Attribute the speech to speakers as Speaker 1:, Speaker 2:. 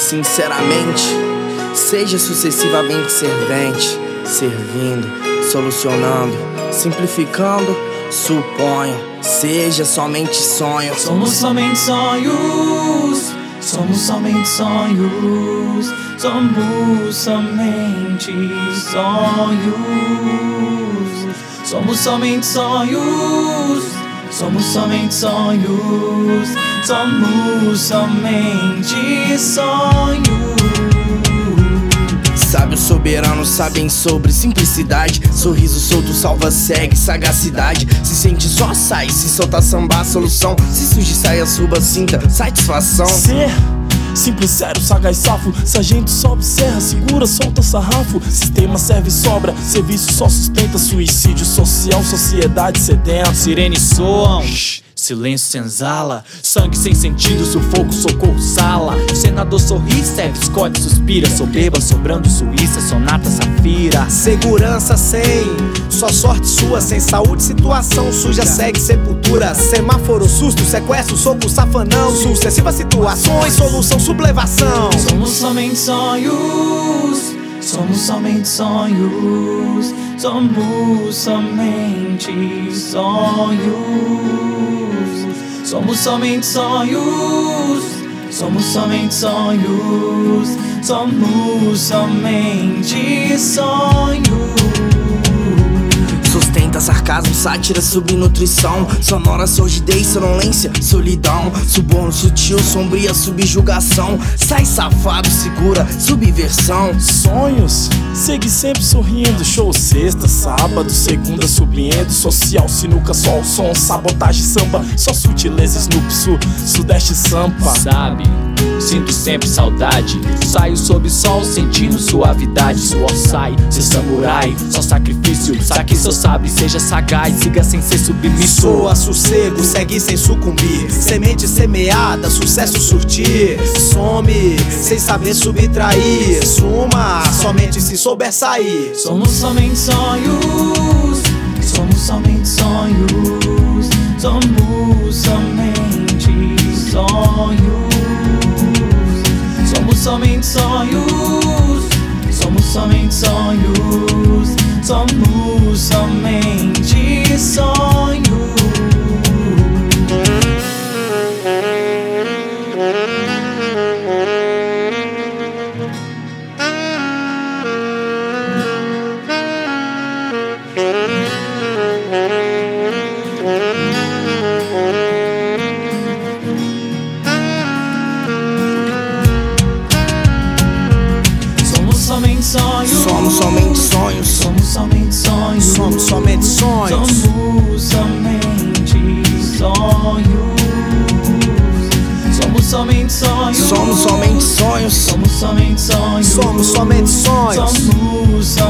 Speaker 1: Sinceramente, seja sucessivamente servente, servindo, solucionando, simplificando, suponho, seja somente sonho.
Speaker 2: Somos somente sonhos, somos somente sonhos, somos somente sonhos. Somos somente sonhos, somos somente sonhos, somos somente sonhos.
Speaker 1: Sábios soberanos sabem sobre simplicidade. Sorriso solto salva, segue, sagacidade. Se sente só sai, se solta sambar, solução. Se surge saia, suba, sinta satisfação.
Speaker 3: Ser simples, sério, sagaz, safo. Sargento sobe, serra, segura, solta sarrafo. Sistema serve, sobra, serviço só sustenta. Suicídio social, sociedade sedenta.
Speaker 2: Sirenes soam, silêncio senzala, sangue sem sentido, sufoco, socorro, sala. O senador sorri, serve, escolhe, suspira. Soberba, sobrando, Suíça, sonata, safira.
Speaker 4: Segurança sem, só sorte sua. Sem saúde, situação suja, segue sepultura. Semáforo, susto, sequestro, soco, safanão. Sucessivas situações, solução, sublevação.
Speaker 2: Somos somente sonhos, somos somente sonhos, somos somente sonhos. Somos somente sonhos, somos somente sonhos, somos somente sonhos.
Speaker 1: Sustenta sarcasmo, sátira, subnutrição. Sonora sordidez, sonolência, solidão. Suborno sutil, sombria, subjugação. Sai safado, segura, subversão.
Speaker 3: Sonhos, segue sempre sorrindo. Show sexta, sábado, segunda subindo. Social, sinuca, sol, som, sabotagem, samba. Só sutileza, Snoop, sudeste, sampa.
Speaker 2: Sabe, sinto sempre saudade. Saio sob sol, sentindo suavidade. Suor sai, ser samurai, só sacrifício. Saque seu sabre, seja sagaz, siga sem ser submisso.
Speaker 4: Soa sossego, segue sem sucumbir. Semente semeada, sucesso surtir. Some, sem saber subtrair. Suma, somente se souber sair.
Speaker 2: Somos somente sonhos, somos somente sonhos, somos somente sonhos. Somos somente sonhos, somos somente sonhos, somos somente sonhos.
Speaker 1: Somos somente sonhos,
Speaker 2: somos somente sonhos,
Speaker 4: somos somente sonhos,
Speaker 2: somos somente sonhos. Somos somente sonhos,
Speaker 1: somos somente sonhos,
Speaker 2: somos somente sonhos,
Speaker 4: somos somente sonhos,
Speaker 2: somos